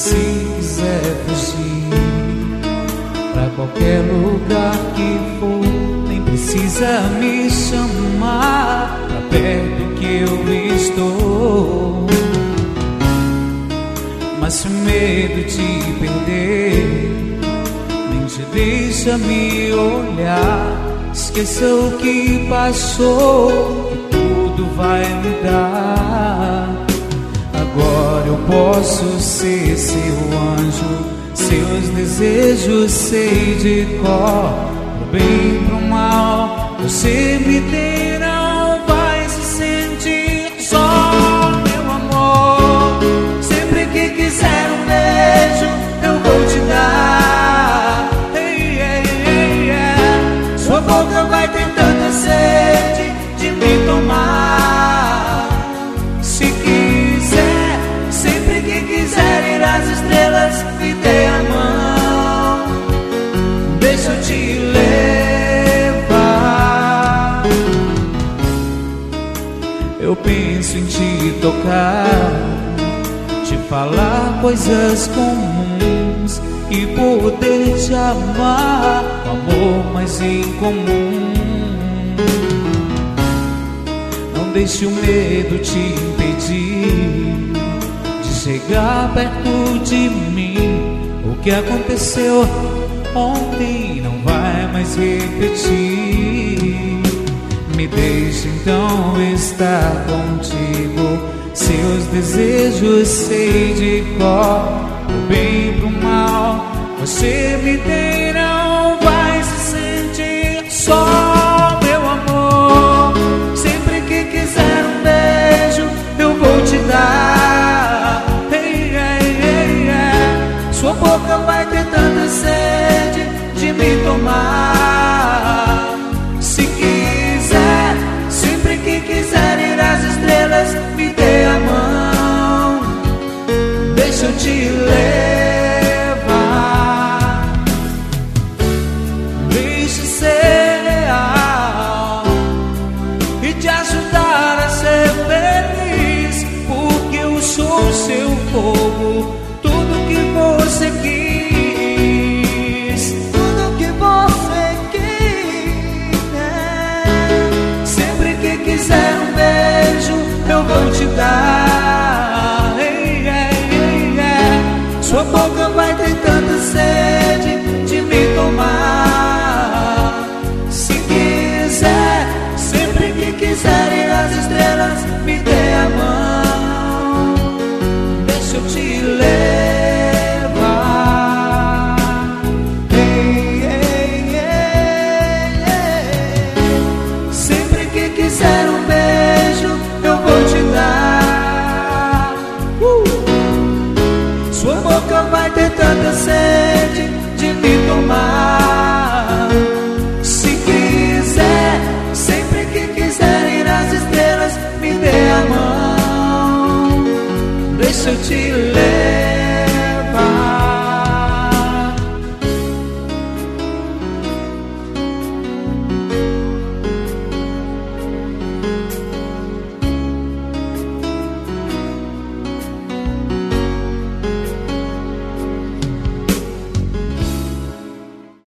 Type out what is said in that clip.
Se quiser fugir pra qualquer lugar que for, nem precisa me chamar pra perto que eu estou. Mas se medo de perder nem te deixa me olhar, esqueça o que passou, que tudo vai mudar. Agora eu posso ser seu anjo, seus desejos sei de cor. Pro bem, pro mal, você me tem, não vai se sentir só, meu amor. Sempre que quiser um beijo, eu vou te dar. Hey, hey, hey, yeah. Sua boca vai ter tanta sede de me tomar. Se quiser, sempre que quiser ir às estrelas, me dê a mão, deixa eu te levar. Eu penso em te tocar, te falar coisas comuns e poder te amar, o amor mais incomum. Não deixe o medo te impedir de chegar perto de mim. O que aconteceu ontem não vai mais repetir. Me deixe então estar contigo, seus desejos sei de cor. Pro bem, pro mal, você me tem, não vai se sentir só, meu amor. Sempre que quiser um beijo, eu vou te dar. Hey, hey, hey, yeah. Sua boca vai ter tanta sede de me tomar. Se quiser, sempre que quiser ir às estrelas, me dê a mão, deixa eu te levar. Deixe ser leal e te ajudar a ser feliz, porque eu sou seu fogo, tudo que você quis, tudo que você quis, né? Sempre que quiser um beijo, eu vou te dar. Hey, hey, hey, yeah. Sua boca vai ter tanta sede de me tomar. Se quiser, sempre que quiser ir às estrelas, me dê a mão, deixa eu te levar. Hey, hey, hey, hey. Sempre que quiser um beijo, eu vou te dar. Sua boca vai ter tanta sede de me tomar. Se quiser, sempre que quiser ir às estrelas, me dê a mão, deixa eu te levar.